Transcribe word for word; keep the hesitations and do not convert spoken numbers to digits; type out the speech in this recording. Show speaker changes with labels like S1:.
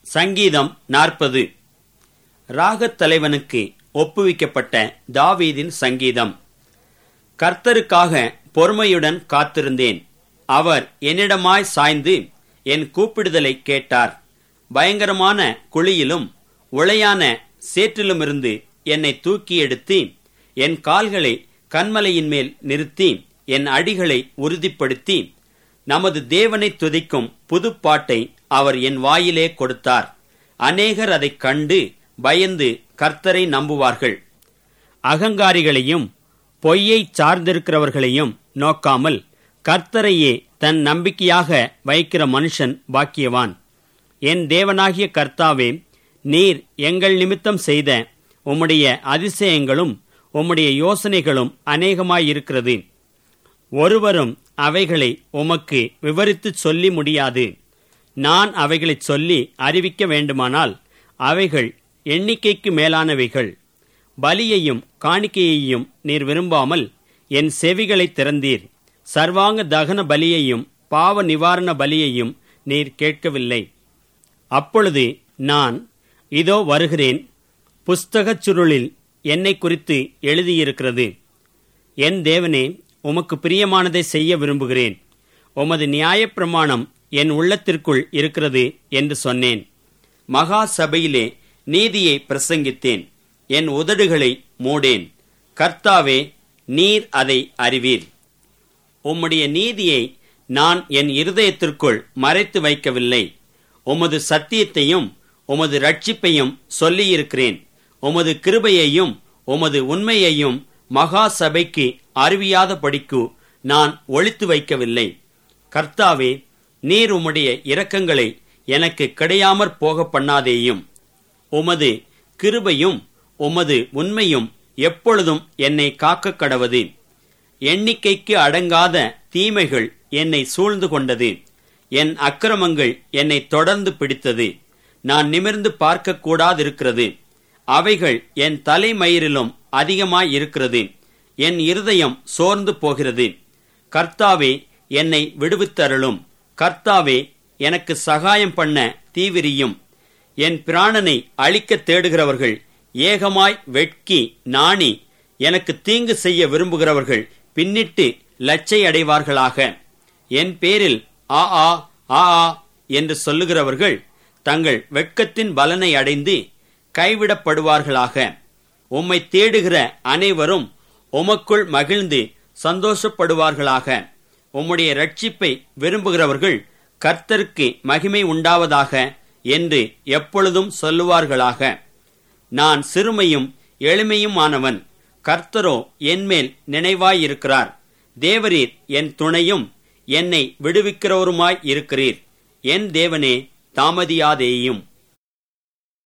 S1: சங்கீதம் நாற்பது. ராகத் தலைவனுக்கு ஒப்புவிக்கப்பட்ட தாவீதின் சங்கீதம். கர்த்தருக்காக பொறுமையுடன் காத்திருந்தேன். அவர் என்னிடமாய் சாய்ந்து என் கூப்பிடுதலை கேட்டார். பயங்கரமான குழியிலும் உளையான சேற்றிலுமிருந்து என்னை தூக்கி எடுத்து என் கால்களை கன்மலையின் மேல் நிறுத்தி என் அடிகளை உறுதிப்படுத்தி நமது தேவனை துதிக்கும் புதுப்பாட்டை அவர் என் வாயிலே கொடுத்தார். அநேகர் அதைக் கண்டு பயந்து கர்த்தரை நம்புவார்கள். அகங்காரிகளையும் பொய்யை சார்ந்திருக்கிறவர்களையும் நோக்காமல் கர்த்தரையே தன் நம்பிக்கையாக வைக்கிற மனுஷன் பாக்கியவான். என் தேவனாகிய கர்த்தாவே, நீர் எங்கள் நிமித்தம் செய்த உம்முடைய அதிசயங்களும் உம்முடைய யோசனைகளும் அநேகமாயிருக்கிறது. ஒருவரும் அவைகளை உமக்கு விவரித்துச் சொல்லி முடியாது. நான் அவைகளைச் சொல்லி அறிவிக்க வேண்டுமானால் அவைகள் எண்ணிக்கைக்கு மேலானவைகள். பலியையும் காணிக்கையையும் நீர் விரும்பாமல் என் செவிகளை திறந்தீர். சர்வாங்க தகன பலியையும் பாவ நிவாரண பலியையும் நீர் கேட்கவில்லை. அப்பொழுது நான், இதோ வருகிறேன், புஸ்தகச் சுருளில் என்னை குறித்து எழுதியிருக்கிறது. என் தேவனே, உமக்கு பிரியமானதை செய்ய விரும்புகிறேன். உமது நியாயப்பிரமாணம் என் உள்ளத்திற்குள் இருக்கிறது என்று சொன்னேன். மகா சபையிலே நீதியை பிரசங்கித்தேன். என் உதடுகளை மூடேன். கர்த்தாவே, நீர் அதை அறிவீர். உம்முடைய நீதியை நான் என் இருதயத்திற்குள் மறைத்து வைக்கவில்லை. உமது சத்தியத்தையும் உமது இரட்சிப்பையும் சொல்லியிருக்கிறேன். உமது கிருபையையும் உமது உண்மையையும் மகா சபைக்கு அறிவியாத படிக்கு நான் ஒளித்து வைக்கவில்லை. கர்த்தாவே, நீர் உம்முடைய இரக்கங்களை எனக்கு கிடையாமற் போக பண்ணாதேயும். உமது கிருபையும் உமது உண்மையும் எப்பொழுதும் என்னை காக்க கடவது. எண்ணிக்கைக்கு அடங்காத தீமைகள் என்னை சூழ்ந்து கொண்டது. என் அக்கிரமங்கள் என்னை தொடர்ந்து பிடித்தது. நான் நிமிர்ந்து பார்க்க கூடாதிருக்கிறது. அவைகள் என் தலைமயிரிலும் அதிகமாயிருக்கிறது. என் இருதயம் சோர்ந்து போகிறது. கர்த்தாவே, என்னை விடுவித்தருளும். கர்த்தாவே, எனக்கு சகாயம் பண்ண தீவிரியும். என் பிராணனை அழிக்க தேடுகிறவர்கள் ஏகமாய் வெட்கி நாணி எனக்கு தீங்கு செய்ய விரும்புகிறவர்கள் பின்னிட்டு லச்சை அடைவார்களாக. என் பேரில் ஆ ஆ ஆ ஆ என்று சொல்லுகிறவர்கள் தங்கள் வெட்கத்தின் பலனை அடைந்து கைவிடப்படுவார்களாக. உம்மை தேடுகிற அனைவரும் உமக்குள் மகிழ்ந்து சந்தோஷப்படுவார்களாக. உம்முடைய இரட்சிப்பை விரும்புகிறவர்கள் கர்த்தருக்கு மகிமை உண்டாவதாக என்று எப்பொழுதும் சொல்லுவார்களாக. நான் சிறுமையும் எளிமையுமானவன். கர்த்தரோ என்மேல் நினைவாயிருக்கிறார். தேவரீர் என் துணையும் என்னை விடுவிக்கிறவருமாய் இருக்கிறீர். என் தேவனே, தாமதியாதேயும்.